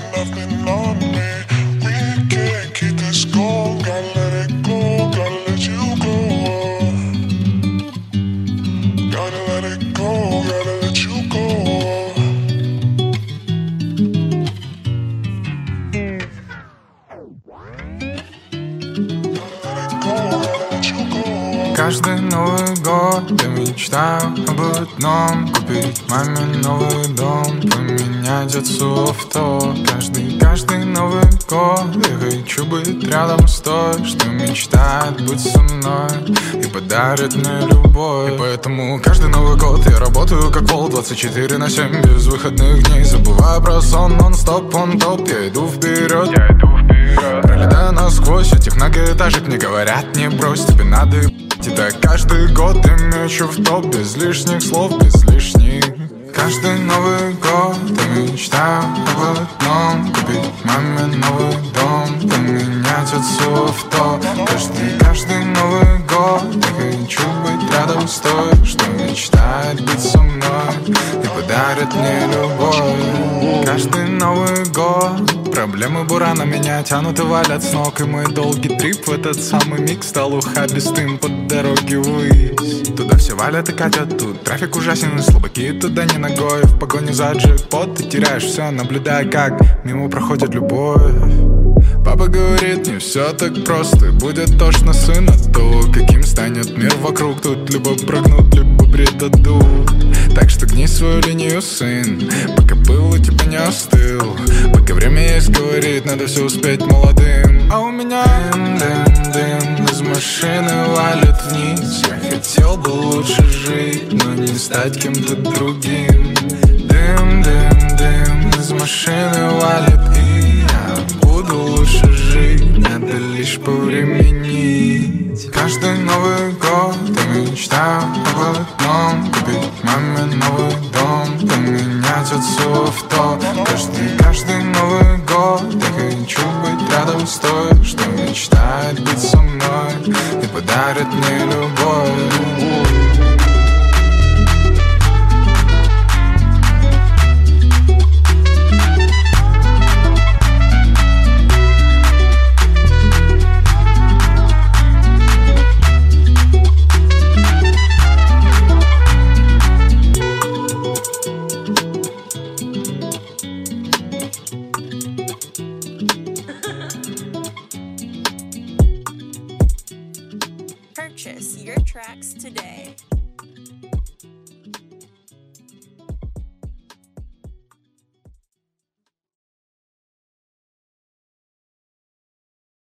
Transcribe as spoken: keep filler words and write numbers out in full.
nothing on me. We can't keep this going, gotta let it go, gotta let you go. Gotta let it go, gotta let you go. Каждый Новый год я мечтаю об одном: купить маме новый дом, поменять отцу авто. Каждый, каждый Новый год я хочу быть рядом с той, что мечтает быть со мной и подарит мне любовь. И поэтому каждый Новый год я работаю как вол, двадцать четыре на семь, без выходных дней. Забываю про сон, нон-стоп, он топ, я иду вперед, я иду вперед. Пролетаю насквозь этих многоэтажек, мне говорят: не брось, тебе надо ебать. Это каждый год я мечу в топ, без лишних слов, без лишних. Каждый Новый год я мечтаю об одном: купить маме новый дом, поменять отцу авто. Каждый, каждый Новый год я хочу быть рядом с той, что мечтает быть со мной и подарит мне любовь. Каждый Новый год проблемы бурана меня тянут и валят с ног, и мой долгий трип в этот самый миг стал ухабистым по дороге ввысь. Туда все валят и катят, тут трафик ужасен, и слабаки туда не ногой. В погоне за джекпот ты теряешь все, наблюдая, как мимо проходит любовь. Папа говорит, не все так просто, будет тошно сын от того, каким станет мир вокруг. Тут либо прыгнут, либо предадут. Так что гни свою линию, сын, пока пыл у тебя не остыл. Пока время есть, говорит, надо все успеть молодым. А у меня дым, дым, дым из машины валит вниз. Я хотел бы лучше жить, но не стать кем-то другим. Дым, дым, дым из машины валит, и я буду лучше жить, надо лишь повременить. Каждый Новый год я мечтаю об одном: купить маме новый дом, поменять отцу авто. Каждый, каждый Новый год я хочу быть рядом с той, что мечтает быть со мной и подарит мне любовь. Purchase your tracks today.